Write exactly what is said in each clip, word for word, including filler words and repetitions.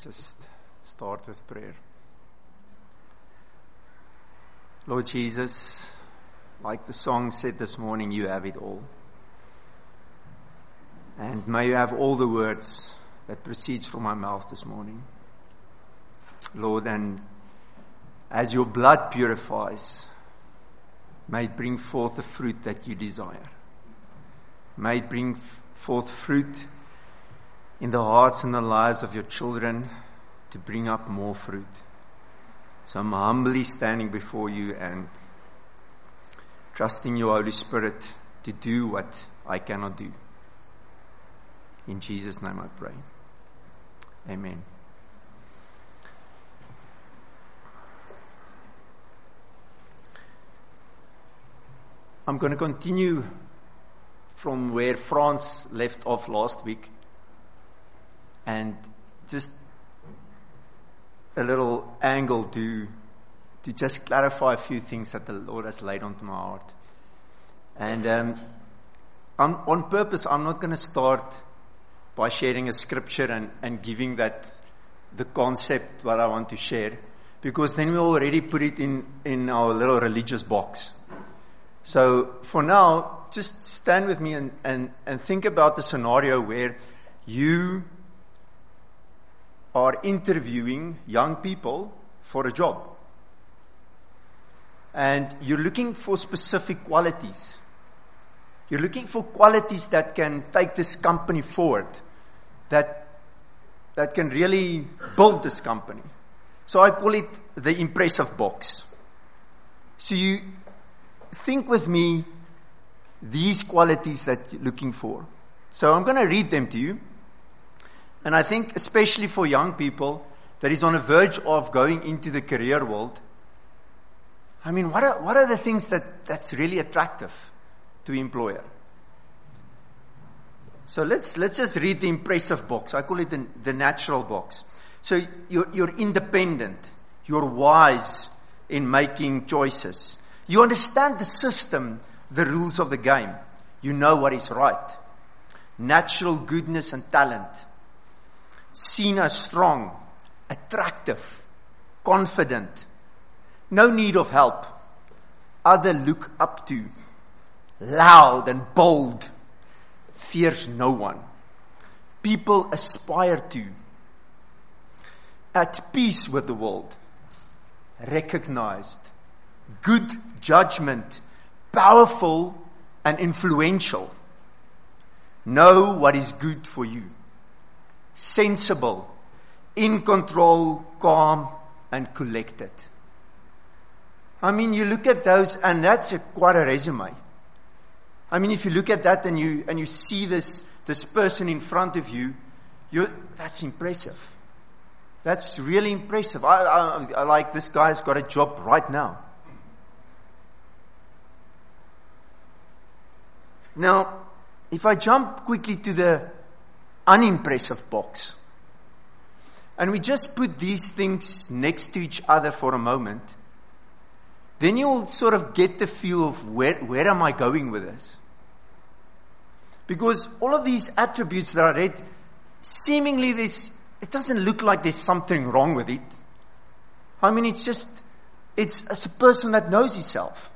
Just start with prayer. Lord Jesus, like the song said this morning, you have it all. And may you have all the words that proceeds from my mouth this morning. Lord, and as your blood purifies, may it bring forth the fruit that you desire. May it bring forth fruit in the hearts and the lives of your children to bring up more fruit. So I'm humbly standing before you and trusting your Holy Spirit to do what I cannot do. In Jesus' name I pray. Amen. I'm going to continue from where Frans left off last week, and just a little angle to to just clarify a few things that the Lord has laid onto my heart. And um, I'm, on purpose, I'm not going to start by sharing a scripture and, and giving that the concept what I want to share, because then we already put it in, in our little religious box. So for now, just stand with me and, and, and think about the scenario where you are interviewing young people for a job. And you're looking for specific qualities. You're looking for qualities that can take this company forward, that that can really build this company. So I call it the impressive box. So you think with me these qualities that you're looking for. So I'm going to read them to you. And I think especially for young people that is on the verge of going into the career world, I mean, what are, what are the things that, that's really attractive to employer? So let's let's just read the impressive box. I call it the, the natural box. So you're, you're independent. You're wise in making choices. You understand the system, the rules of the game. You know what is right. Natural goodness and talent. Seen as strong, attractive, confident. No need of help. Other look up to. Loud and bold. Fears no one. People aspire to. At peace with the world. Recognized. Good judgment. Powerful and influential. Know what is good for you. Sensible. In control, calm and collected. I mean, you look at those, and that's a, quite a resume. I mean, if you look at that and you and you see this this person in front of you, you that's impressive. That's really impressive. I, I, I like this guy's got a job right now. Now, if I jump quickly to the unimpressive box, and we just put these things next to each other for a moment, then you'll sort of get the feel of where, where am I going with this? Because all of these attributes that I read, seemingly there's, it doesn't look like there's something wrong with it. I mean, it's just, it's, it's a person that knows himself.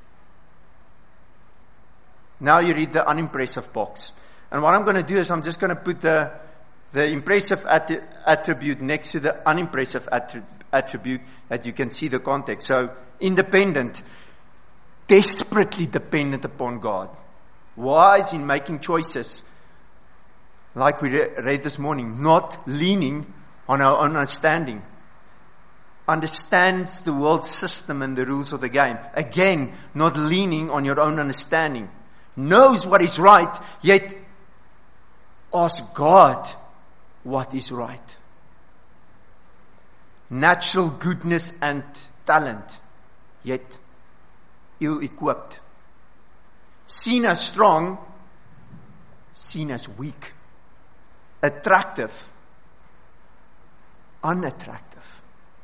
Now you read the unimpressive box. And what I'm going to do is I'm just going to put the, the impressive att- attribute next to the unimpressive attri- attribute that you can see the context. So, independent, desperately dependent upon God, wise in making choices, like we re- read this morning, not leaning on our own understanding, understands the world system and the rules of the game, again, not leaning on your own understanding, knows what is right, yet ask God what is right. Natural goodness and talent, yet ill-equipped. Seen as strong, seen as weak. Attractive, unattractive.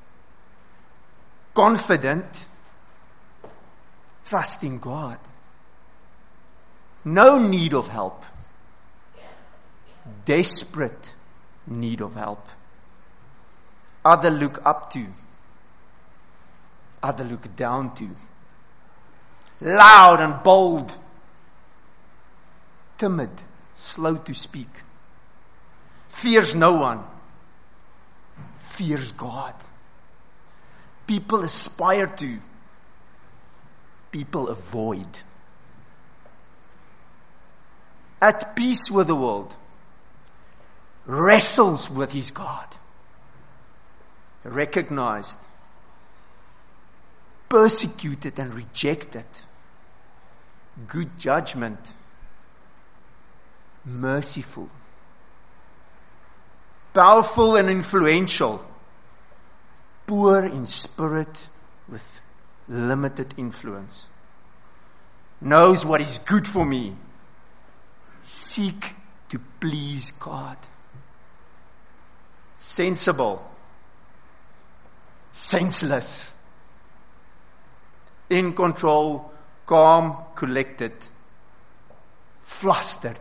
Confident, trusting God. No need of help. Desperate need of help. other look up to, other look down to. Loud and bold, timid, slow to speak, fears no one, fears God. People aspire to, people avoid. At peace with the world, wrestles with his God, recognized, persecuted and rejected, good judgment, merciful, powerful and influential, poor in spirit with limited influence, knows what is good for me, seek to please God, sensible, senseless, in control, calm, collected, flustered.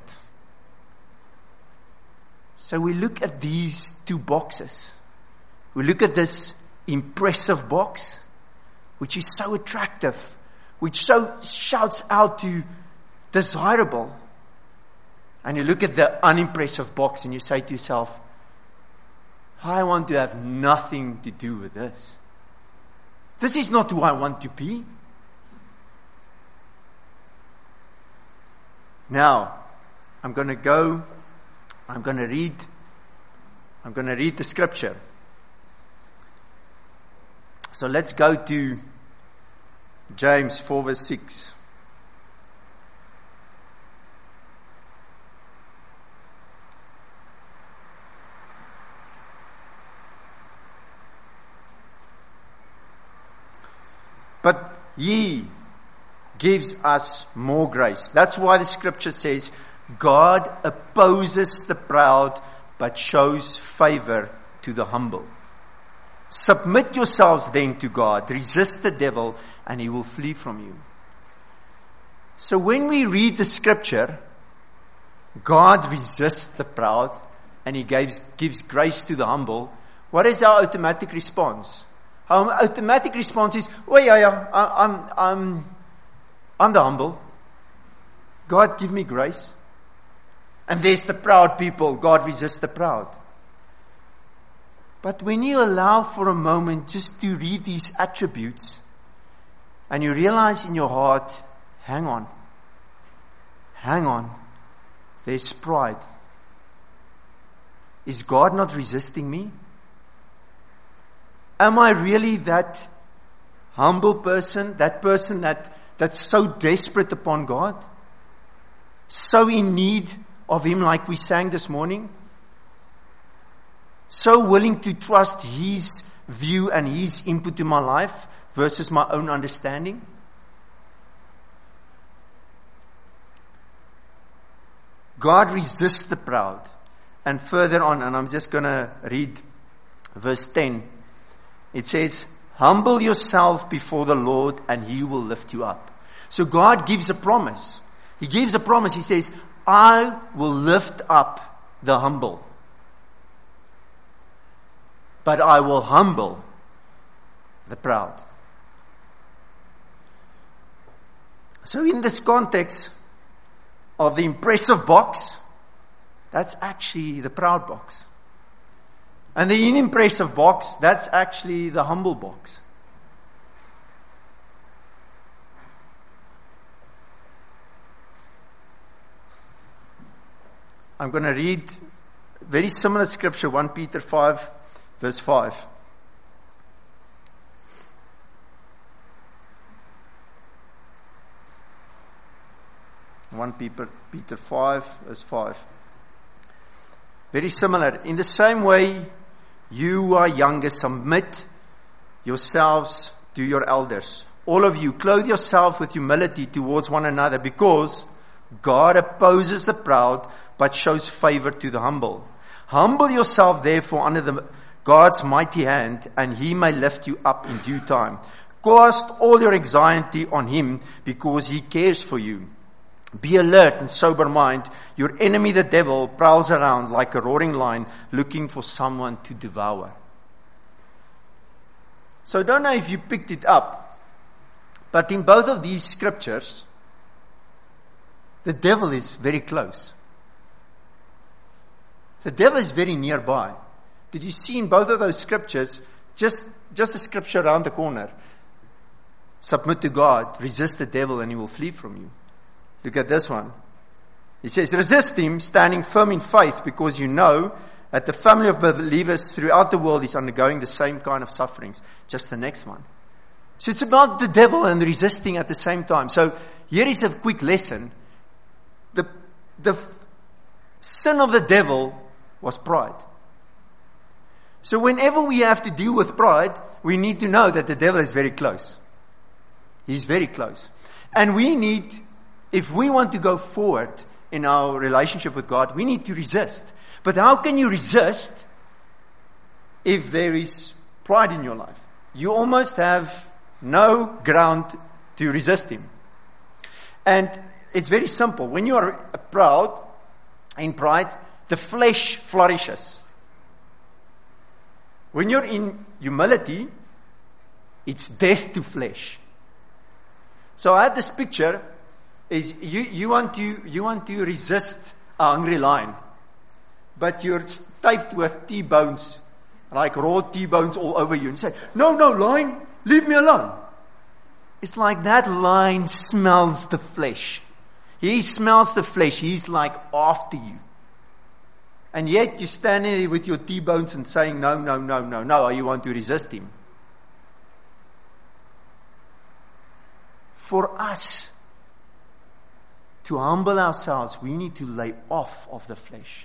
So we look at these two boxes. We look at this impressive box, which is so attractive, which so shouts out to desirable. And you look at the unimpressive box and you say to yourself, I want to have nothing to do with this. This is not who I want to be. Now, I'm going to go, I'm going to read, I'm going to read the scripture. So let's go to James four verse six. But he gives us more grace. That's why the scripture says, God opposes the proud, but shows favor to the humble. Submit yourselves then to God. Resist the devil, and he will flee from you. So when we read the scripture, God resists the proud, and he gives, gives grace to the humble. What is our automatic response? Our automatic response is, oh yeah, yeah, I, I'm, I'm, I'm the humble. God, give me grace. And there's the proud people. God resists the proud. But when you allow for a moment just to read these attributes, and you realize in your heart, hang on, hang on, there's pride. Is God not resisting me? Am I really that humble person, that person that, that's so desperate upon God? So in need of Him, like we sang this morning? So willing to trust His view and His input to my life versus my own understanding? God resists the proud. And further on, and I'm just going to read verse ten. It says, humble yourself before the Lord and He will lift you up. So God gives a promise. He gives a promise. He says, I will lift up the humble. But I will humble the proud. So in this context of the impressive box, that's actually the proud box. And the unimpressive box, that's actually the humble box. I'm going to read very similar scripture, First Peter five, verse five. First Peter five, verse five. Very similar. In the same way, you who are younger, submit yourselves to your elders. All of you, clothe yourself with humility towards one another, because God opposes the proud, but shows favor to the humble. Humble yourself, therefore, under the God's mighty hand, and He may lift you up in due time. Cast all your anxiety on Him, because He cares for you. Be alert and sober mind. Your enemy, the devil, prowls around like a roaring lion, looking for someone to devour. So I don't know if you picked it up, but in both of these scriptures, the devil is very close. The devil is very nearby. Did you see in both of those scriptures, just, just a scripture around the corner? Submit to God, resist the devil, and he will flee from you. Look at this one. He says, resist him, standing firm in faith, because you know that the family of believers throughout the world is undergoing the same kind of sufferings. Just the next one. So it's about the devil and resisting at the same time. So here is a quick lesson. The, the f- sin of the devil was pride. So whenever we have to deal with pride, we need to know that the devil is very close. He's very close. And we need, if we want to go forward in our relationship with God, we need to resist. But how can you resist if there is pride in your life? You almost have no ground to resist him. And it's very simple. When you are proud, in pride, the flesh flourishes. When you're in humility, it's death to flesh. So I had this picture, is you, you want to you want to resist a hungry lion, but you're taped with T-bones, like raw T-bones all over you, and you say, no, no, lion, leave me alone. It's like that lion smells the flesh. He smells the flesh. He's like after you. And yet you stand there with your T-bones and saying, no, no, no, no, no, you want to resist him. For us to humble ourselves, we need to lay off of the flesh.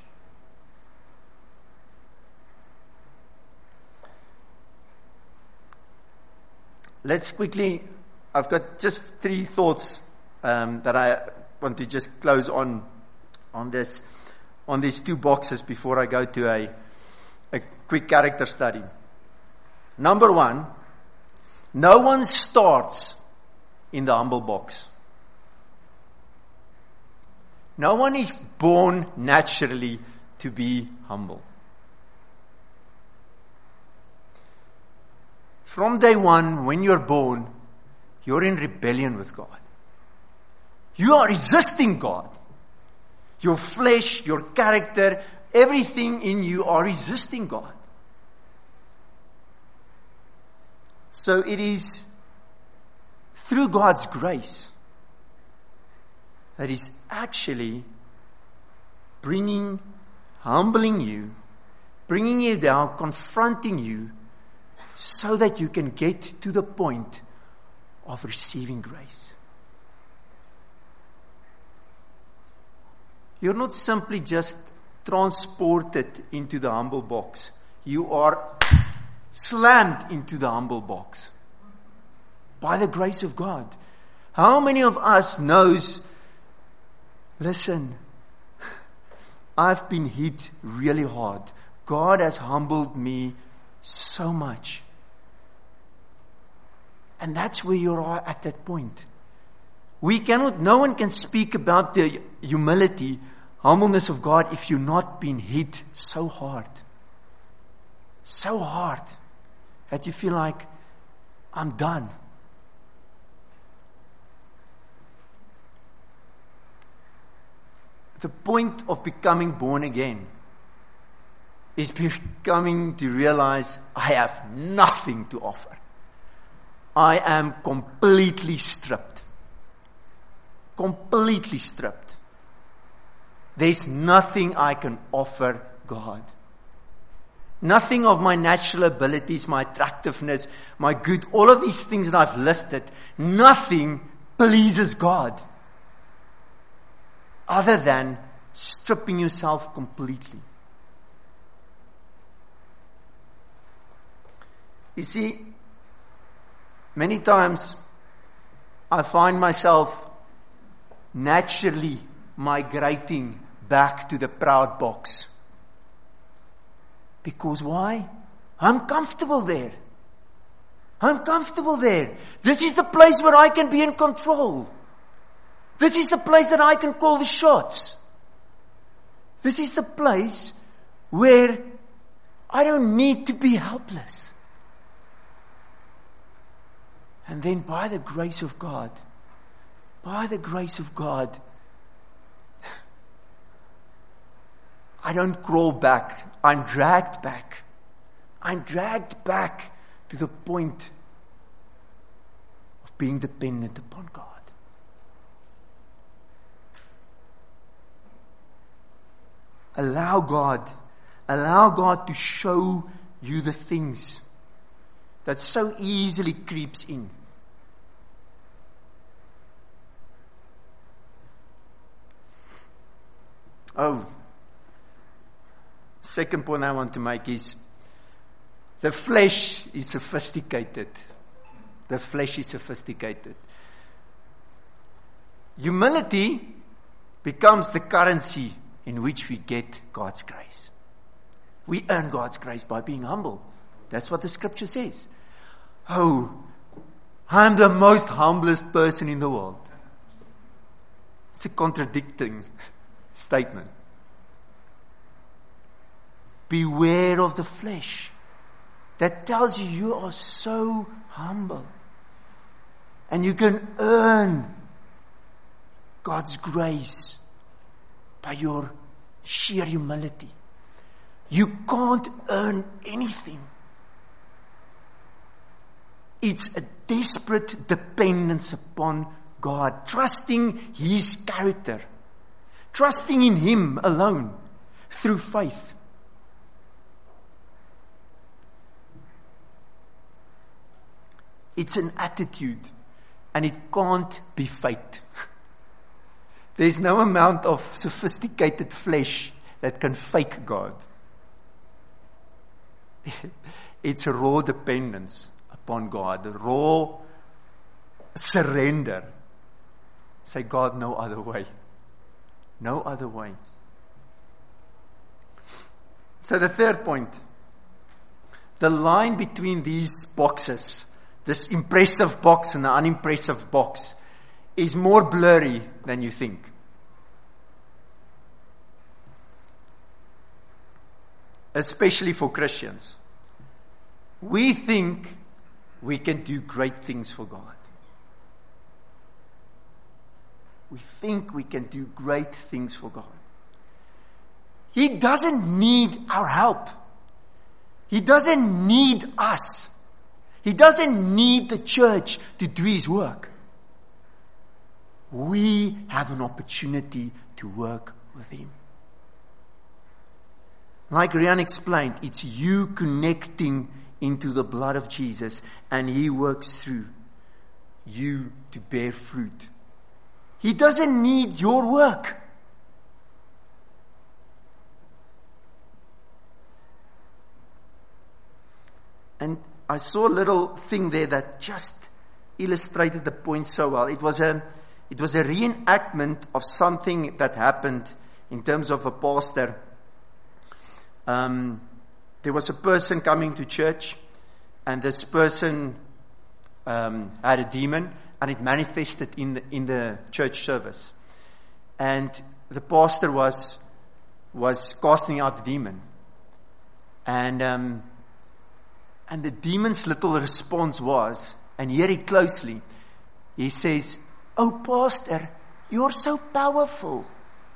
Let's quickly, I've got just three thoughts um, that I want to just close on on this, on these two boxes before I go to a, a quick character study. Number one, no one starts in the humble box. No one is born naturally to be humble. From day one, when you're born, you're in rebellion with God. You are resisting God. Your flesh, your character, everything in you are resisting God. So it is through God's grace that is actually bringing, humbling you, bringing you down, confronting you, so that you can get to the point of receiving grace. You're not simply just transported into the humble box. You are slammed into the humble box by the grace of God. How many of us knows, listen, I've been hit really hard. God has humbled me so much. And that's where you are at that point. We cannot, no one can speak about the humility, humbleness of God if you've not been hit so hard. So hard that you feel like, I'm done. The point of becoming born again is becoming to realize I have nothing to offer. I am completely stripped. Completely stripped. There's nothing I can offer God. Nothing of my natural abilities, my attractiveness, my good, all of these things that I've listed, nothing pleases God other than stripping yourself completely. You see, many times I find myself naturally migrating back to the proud box. Because why? I'm comfortable there. I'm comfortable there. This is the place where I can be in control. This is the place that I can call the shots. This is the place where I don't need to be helpless. And then by the grace of God, by the grace of God, I don't crawl back. I'm dragged back. I'm dragged back to the point of being dependent upon God. Allow God, allow God to show you the things that so easily creeps in. Oh, second point I want to make is the flesh is sophisticated. The flesh is sophisticated. Humility becomes the currency in which we get God's grace. We earn God's grace by being humble. That's what the scripture says. Oh, I'm the most humblest person in the world. It's a contradicting statement. Beware of the flesh. That tells you you are so humble. And you can earn God's grace by your sheer humility. You can't earn anything. It's a desperate dependence upon God, trusting His character, trusting in Him alone through faith. It's an attitude, and it can't be faked. There's no amount of sophisticated flesh that can fake God. It's a raw dependence upon God, a raw surrender. Say, God, no other way. No other way. So the third point, the line between these boxes, this impressive box and the unimpressive box, is more blurry than you think. Especially for Christians. We think we can do great things for God. We think we can do great things for God. He doesn't need our help. He doesn't need us. He doesn't need the church to do His work. We have an opportunity to work with Him. Like Rian explained, it's you connecting into the blood of Jesus, and He works through you to bear fruit. He doesn't need your work. And I saw a little thing there that just illustrated the point so well. It was a It was a reenactment of something that happened in terms of a pastor. Um, there was a person coming to church, and this person um, had a demon, and it manifested in the in the church service. And the pastor was was casting out the demon, and um, and the demon's little response was, and hear it closely, he says, "Oh, pastor, you're so powerful."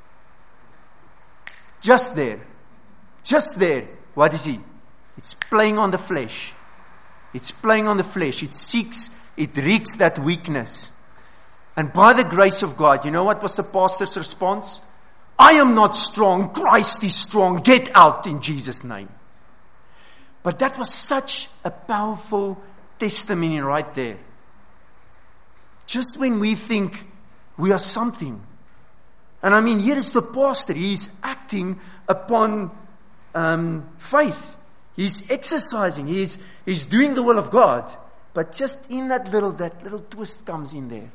Just there. Just there. What is he? It's playing on the flesh. It's playing on the flesh. It seeks, it reeks that weakness. And by the grace of God, you know what was the pastor's response? "I am not strong. Christ is strong. Get out in Jesus' name." But that was such a powerful testimony right there. Just when we think we are something. And I mean, here is the pastor. He's acting upon um, faith. He's exercising. He's, he's doing the will of God. But just in that little, that little twist comes in there.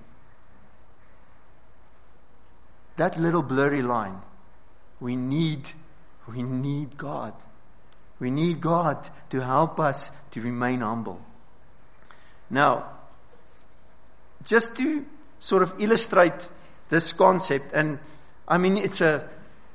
That little blurry line. We need, we need God. We need God to help us to remain humble. Now, just to sort of illustrate this concept, and I mean, it's a,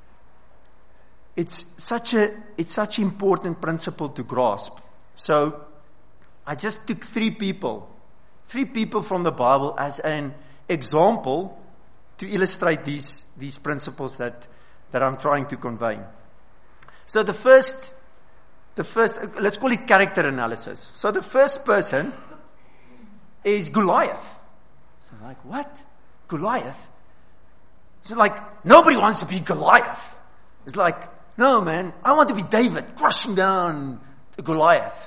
it's such a, it's such an important principle to grasp. So, I just took three people, three people from the Bible as an example to illustrate these, these principles that, that I'm trying to convey. So the first, the first, let's call it character analysis. So the first person is Goliath. So I'm like, what? Goliath? It's like, nobody wants to be Goliath. It's like, no man, I want to be David, crushing down Goliath.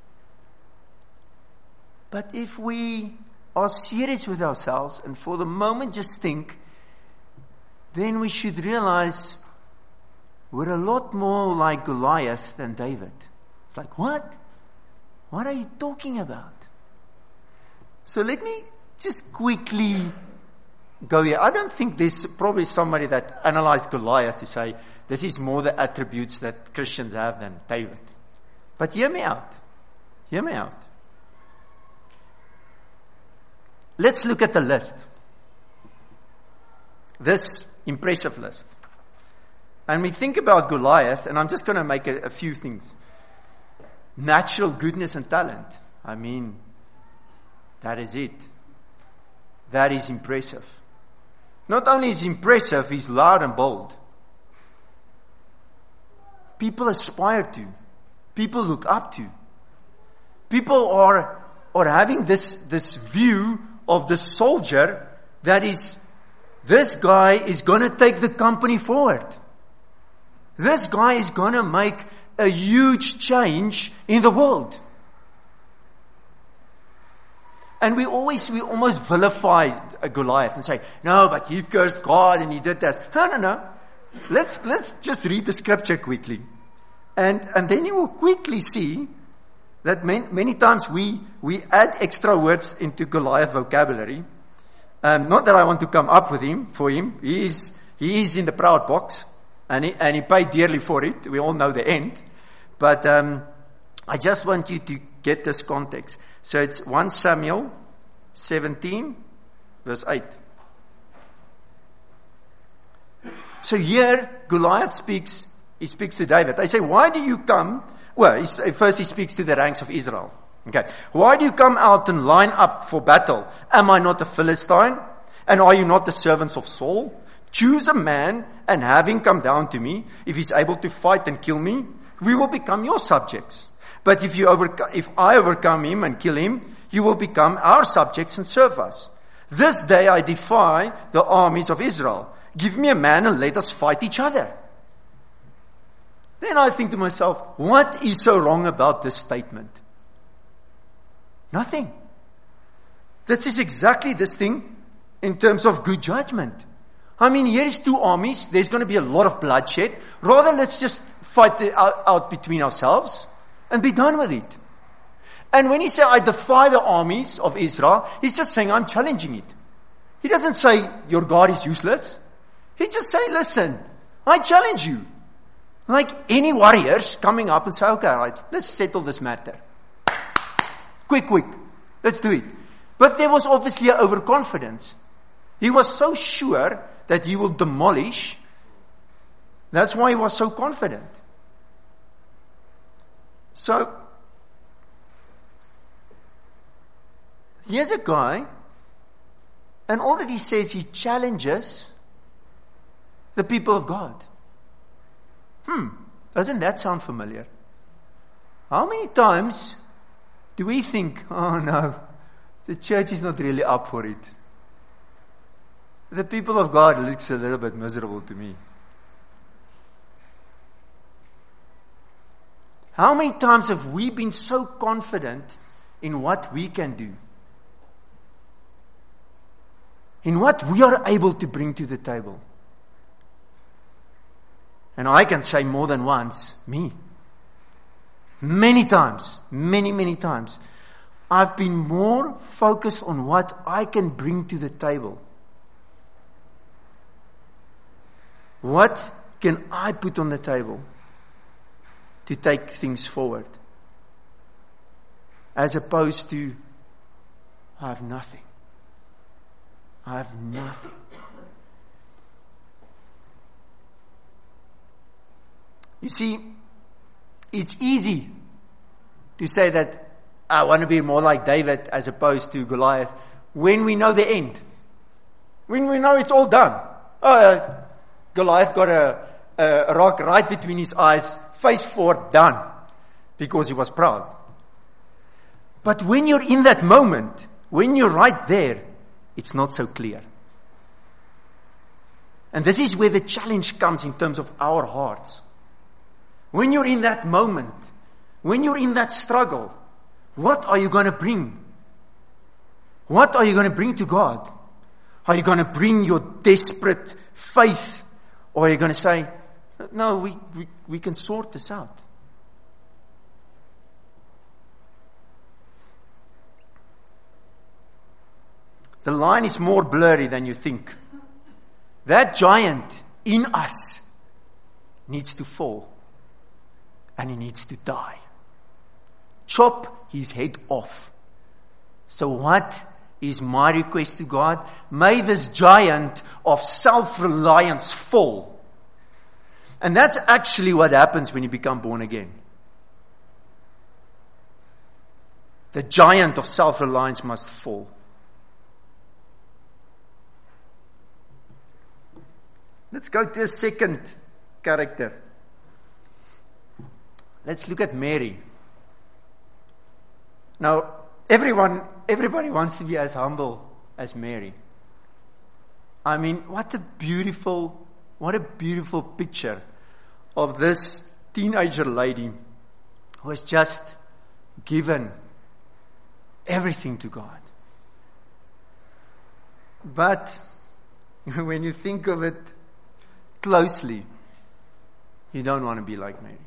But if we are serious with ourselves and for the moment just think, then we should realize we're a lot more like Goliath than David. It's like, what? What are you talking about? So let me just quickly go here. I don't think there's probably somebody that analyzed Goliath to say, this is more the attributes that Christians have than David. But hear me out. Hear me out. Let's look at the list. This impressive list. And we think about Goliath, and I'm just going to make a, a few things. Natural goodness and talent. I mean, that is it. That is impressive. Not only is he impressive, he's loud and bold. People aspire to. People look up to. People are, are having this, this view of the soldier that is, this guy is going to take the company forward. This guy is going to make a huge change in the world. And we always, we almost vilify a Goliath and say, no, but he cursed God and he did this. No, no, no. Let's, let's just read the scripture quickly. And, and then you will quickly see that many, many times we, we add extra words into Goliath vocabulary. Um, not that I want to come up with him, for him. He is, he is in the proud box. And he, and he paid dearly for it. We all know the end. But um, I just want you to get this context. So it's First Samuel seventeen, verse eight. So here, Goliath speaks, he speaks to David. They say, why do you come? Well, first he speaks to the ranks of Israel. Okay. Why do you come out and line up for battle? Am I not a Philistine? And are you not the servants of Saul? Choose a man and have him come down to me. If he's able to fight and kill me, we will become your subjects. But if you overcome, if I overcome him and kill him, you will become our subjects and serve us. This day I defy the armies of Israel. Give me a man and let us fight each other. Then I think to myself, what is so wrong about this statement? Nothing. This is exactly this thing in terms of good judgment. I mean, here is two armies. There's going to be a lot of bloodshed. Rather, let's just fight it out, out between ourselves and be done with it. And when he said, I defy the armies of Israel, he's just saying, I'm challenging it. He doesn't say, your God is useless. He just say, listen, I challenge you. Like any warriors coming up and say, okay, right, let's settle this matter. Quick, quick. Let's do it. But there was obviously an overconfidence. He was so sure that he will demolish. That's why he was so confident. So, here's a guy, and all that he says, he challenges the people of God. Hmm, doesn't that sound familiar? How many times do we think, oh no, the church is not really up for it? The people of God looks a little bit miserable to me. How many times have we been so confident in what we can do? In what we are able to bring to the table? And I can say more than once, me. Many times, many, many times, I've been more focused on what I can bring to the table. What can I put on the table to take things forward? As opposed to, I have nothing. I have nothing. You see, it's easy to say that I want to be more like David as opposed to Goliath. When we know the end. When we know it's all done. Oh, Goliath got a, a rock right between his eyes, face forward, done. Because he was proud. But when you're in that moment, when you're right there, it's not so clear. And this is where the challenge comes in terms of our hearts. When you're in that moment, when you're in that struggle, what are you going to bring? What are you going to bring to God? Are you going to bring your desperate faith? Or are you going to say, no, we, we, we can sort this out? The line is more blurry than you think. That giant in us needs to fall. And he needs to die. Chop his head off. So what is my request to God? May this giant of self-reliance fall. And that's actually what happens when you become born again. The giant of self-reliance must fall. Let's go to a second character. Let's look at Mary. Now, everyone, everybody wants to be as humble as Mary. I mean, what a beautiful, what a beautiful picture of this teenager lady who has just given everything to God. But when you think of it closely, you don't want to be like Mary.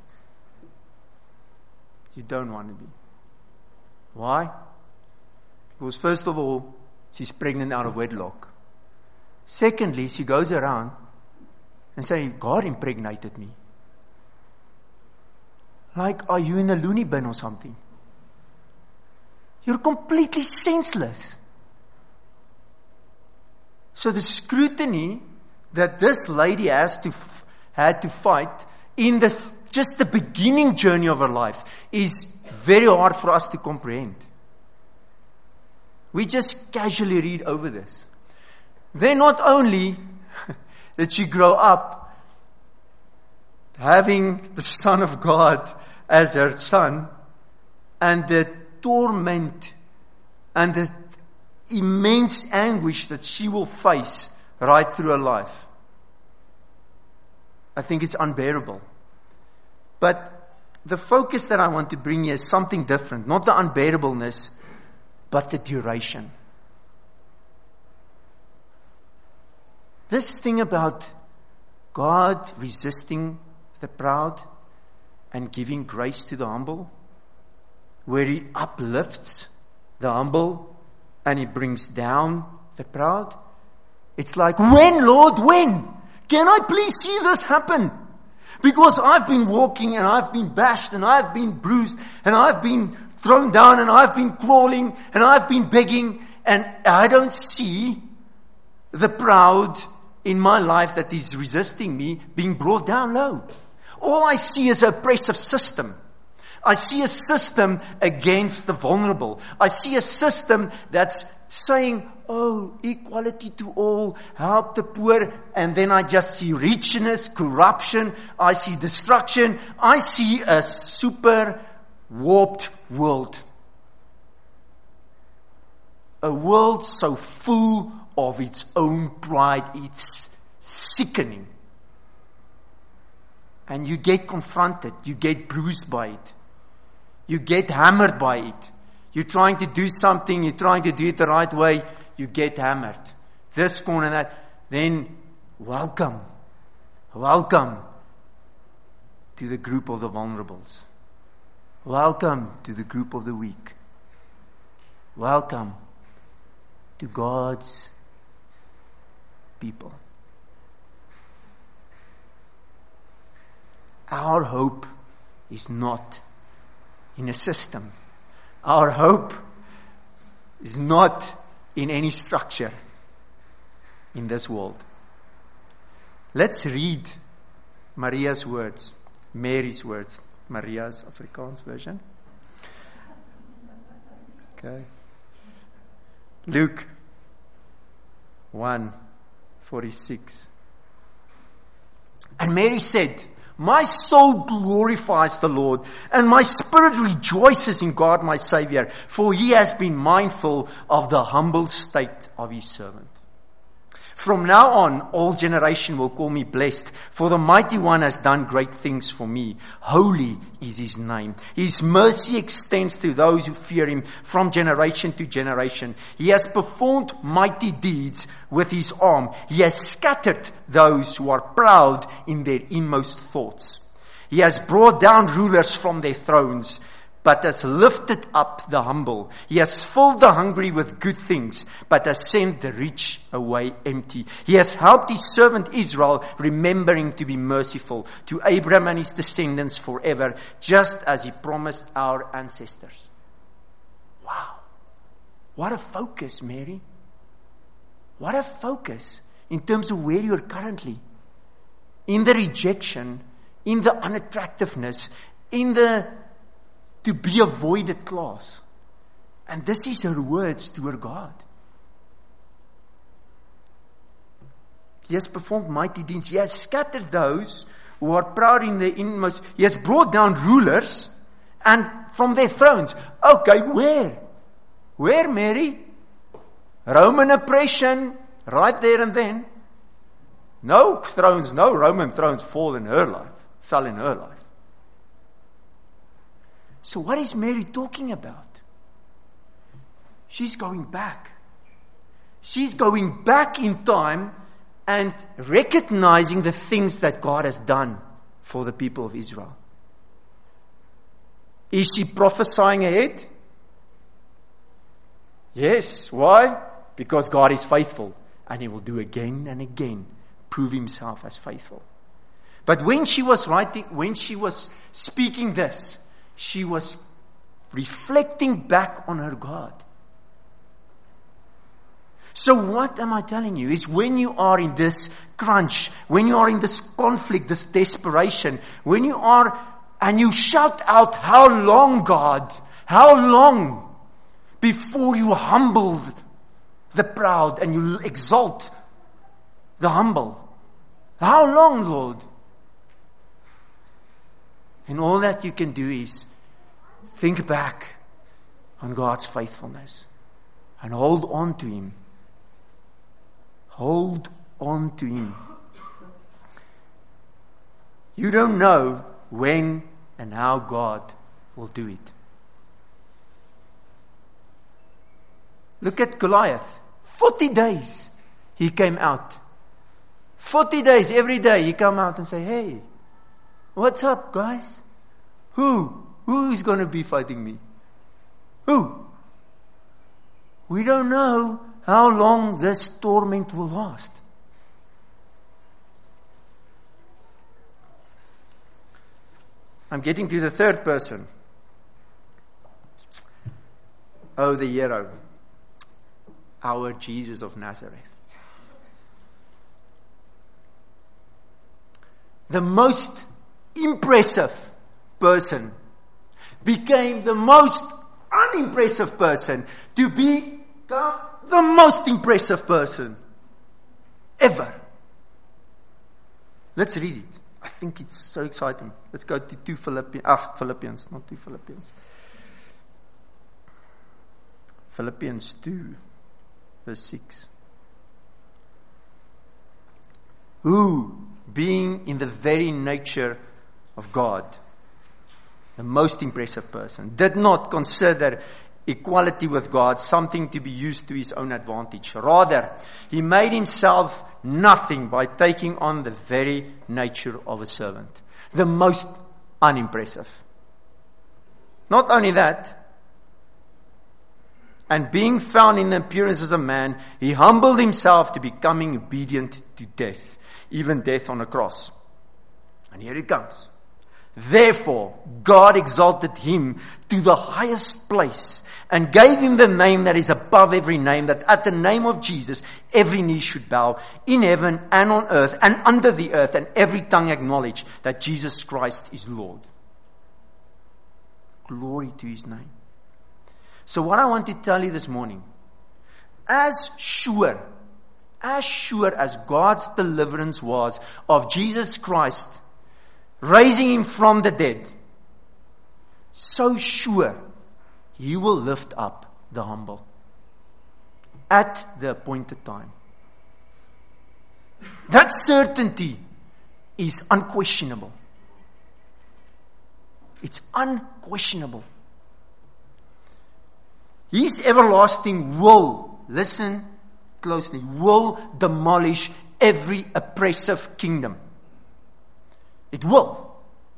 You don't want to be. Why? Because first of all, she's pregnant out of wedlock. Secondly, she goes around and says, God impregnated me. Like, are you in a loony bin or something? You're completely senseless. So the scrutiny that this lady has to f- had to fight in the just the beginning journey of her life is very hard for us to comprehend. We just casually read over this. Then not only did she grow up having the Son of God as her son, and the torment and the immense anguish that she will face right through her life. I think it's unbearable. But the focus that I want to bring here is something different. Not the unbearableness, but the duration. This thing about God resisting the proud and giving grace to the humble, where He uplifts the humble and He brings down the proud. It's like, when, Lord, when? Can I please see this happen? Because I've been walking and I've been bashed and I've been bruised and I've been thrown down and I've been crawling and I've been begging, and I don't see the proud in my life that is resisting me being brought down low. All I see is an oppressive system. I see a system against the vulnerable. I see a system that's saying, oh, equality to all, help the poor, and then I just see richness, corruption, I see destruction, I see a super warped world. A world so full of its own pride, it's sickening. And you get confronted, you get bruised by it. You get hammered by it. You're trying to do something, you're trying to do it the right way, you get hammered. This corner, that. Then, welcome. Welcome to the group of the vulnerables. Welcome to the group of the weak. Welcome to God's people. Our hope is not in a system. Our hope is not in any structure in this world. Let's read Maria's words, Mary's words, Maria's Afrikaans version. Okay. Luke one forty-six. And Mary said, my soul glorifies the Lord, and my spirit rejoices in God my Savior, for he has been mindful of the humble state of his servant. From now on, all generation will call me blessed, for the Mighty One has done great things for me. Holy is his name. His mercy extends to those who fear him from generation to generation. He has performed mighty deeds with his arm. He has scattered those who are proud in their inmost thoughts. He has brought down rulers from their thrones, but has lifted up the humble. He has filled the hungry with good things, but has sent the rich away empty. He has helped his servant Israel, remembering to be merciful to Abraham and his descendants forever, just as he promised our ancestors. Wow. What a focus, Mary. What a focus in terms of where you're currently. In the rejection, in the unattractiveness, in the to be avoided class. And this is her words to her God. He has performed mighty deeds. He has scattered those who are proud in their inmost. He has brought down rulers and from their thrones. Okay, where? Where, Mary? Roman oppression, right there and then. No thrones, no Roman thrones fall in her life, fell in her life. So what is Mary talking about? She's going back. She's going back in time and recognizing the things that God has done for the people of Israel. Is she prophesying ahead? Yes. Why? Because God is faithful and he will do again and again, prove himself as faithful. But when she was writing, when she was speaking this, she was reflecting back on her God. So what am I telling you? Is when you are in this crunch, when you are in this conflict, this desperation, when you are, and you shout out, how long, God? How long before you humble the proud and you exalt the humble? How long, Lord? And all that you can do is think back on God's faithfulness and hold on to him. Hold on to him. You don't know when and how God will do it. Look at Goliath. forty days he came out. forty days, every day he come out and say, hey, what's up, guys? Who? Who is going to be fighting me? Who? We don't know how long this torment will last. I'm getting to the third person. Oh, the hero. Our Jesus of Nazareth. The most impressive person became the most unimpressive person to become the most impressive person ever. Let's read it. I think it's so exciting. Let's go to two Philippians. Ah, Philippians, not two Philippians. Philippians two, verse six. Who, being in the very nature of God, the most impressive person, did not consider equality with God something to be used to his own advantage. Rather, he made himself nothing by taking on the very nature of a servant. The most unimpressive. Not only that, and being found in the appearance as a man, he humbled himself to becoming obedient to death, even death on a cross. And here it comes. Therefore, God exalted him to the highest place and gave him the name that is above every name, that at the name of Jesus, every knee should bow in heaven and on earth and under the earth, and every tongue acknowledge that Jesus Christ is Lord. Glory to his name. So what I want to tell you this morning, as sure, as sure as God's deliverance was of Jesus Christ, raising him from the dead, so sure he will lift up the humble at the appointed time. That certainty is unquestionable. It's unquestionable. His everlasting will, listen closely, will demolish every oppressive kingdom. It will.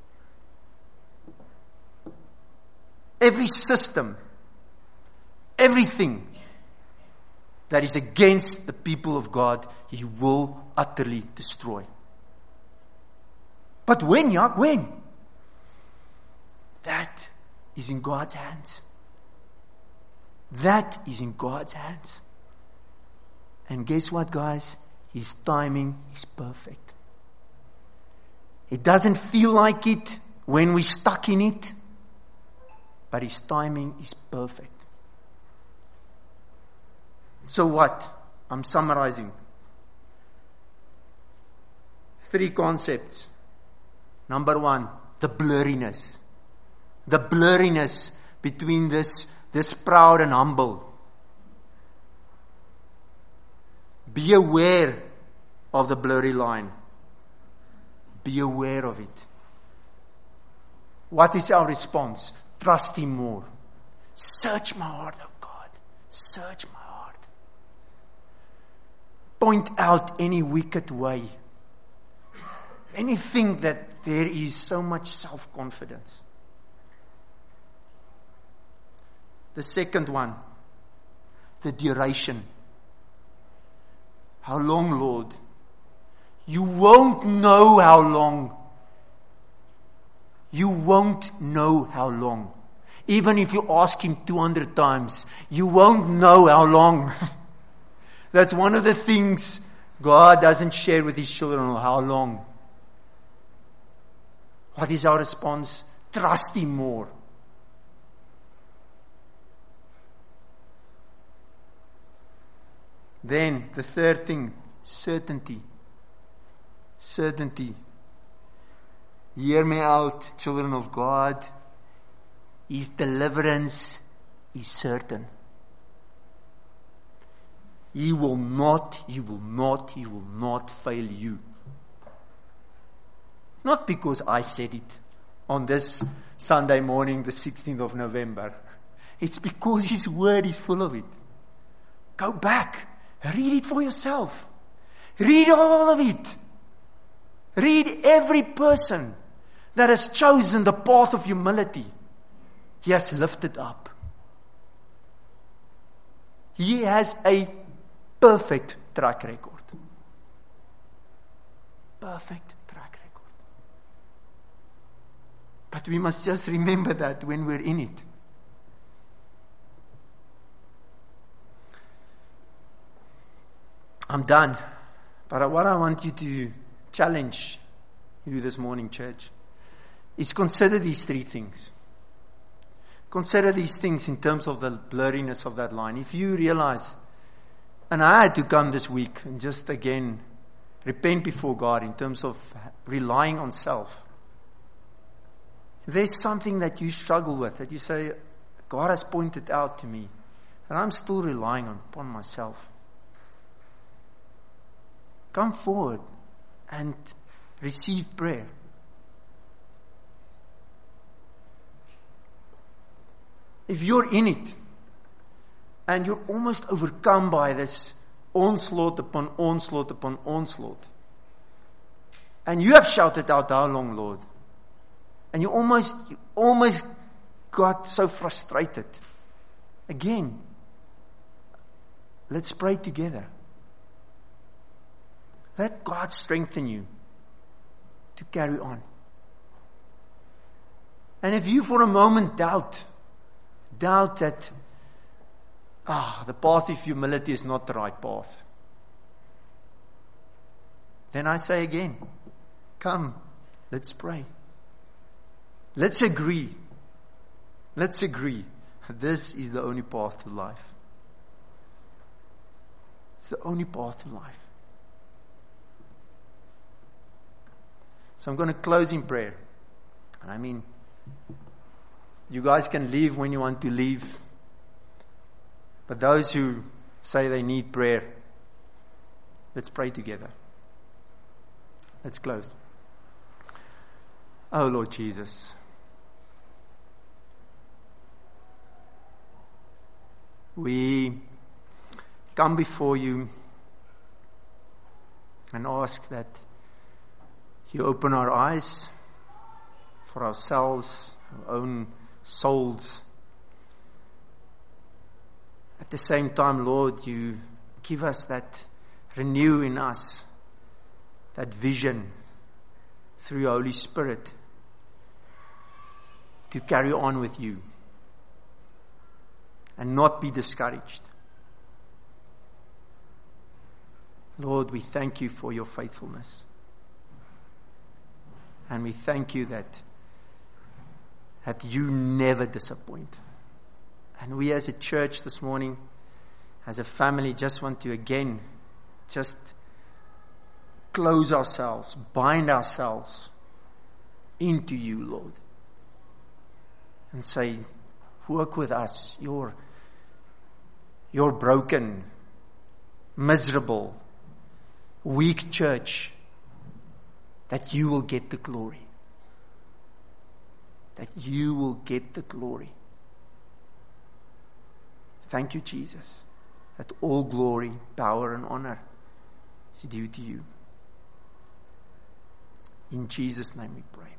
Every system, everything that is against the people of God, he will utterly destroy. But when, Jaak, when? That is in God's hands. That is in God's hands. And guess what, guys? His timing is perfect. It doesn't feel like it when we're stuck in it, but his timing is perfect. So what? I'm summarizing. Three concepts. Number one, the blurriness. The blurriness between this, this proud and humble. Be aware of the blurry line. Be aware of it. What is our response? Trust him more. Search my heart, oh God. Search my heart. Point out any wicked way. Anything that there is so much self-confidence. The second one, the duration. How long, Lord? You won't know how long. You won't know how long. Even if you ask him two hundred times, you won't know how long. That's one of the things God doesn't share with his children, how long. What is our response? Trust him more. Then, the third thing, certainty. Certainty. Hear me out, children of God. His deliverance is certain. He will not, he will not, he will not fail you. Not because I said it on this Sunday morning, the sixteenth of November. It's because his word is full of it. Go back. Read it for yourself. Read all of it. Read every person that has chosen the path of humility. He has lifted up. He has a perfect track record. Perfect track record. But we must just remember that when we're in it. I'm done. But what I want you to challenge you this morning, church, is consider these three things. Consider these things in terms of the blurriness of that line. If you realize, and I had to come this week and just again repent before God in terms of relying on self. If there's something that you struggle with, that you say, God has pointed out to me, and I'm still relying upon myself. Come forward and receive prayer. If you're in it and you're almost overcome by this onslaught upon onslaught upon onslaught, and you have shouted out, how long, Lord? And you almost, you almost got so frustrated. Again, let's pray together. Let God strengthen you to carry on. And if you for a moment doubt, doubt that, ah, the path of humility is not the right path, then I say again, come, let's pray. Let's agree. Let's agree. This is the only path to life. It's the only path to life. So I'm going to close in prayer. And I mean, you guys can leave when you want to leave. But those who say they need prayer, let's pray together. Let's close. Oh Lord Jesus, we come before you and ask that you open our eyes for ourselves, our own souls. At the same time, Lord, you give us that, renew in us that vision through your Holy Spirit to carry on with you and not be discouraged. Lord, we thank you for your faithfulness. And we thank you that, that you never disappoint. And we as a church this morning, as a family, just want to again just close ourselves, bind ourselves into you, Lord. And say, work with us. You're, you're broken, miserable, weak church, that you will get the glory. That you will get the glory. Thank you, Jesus, that all glory, power, and honor is due to you. In Jesus' name we pray.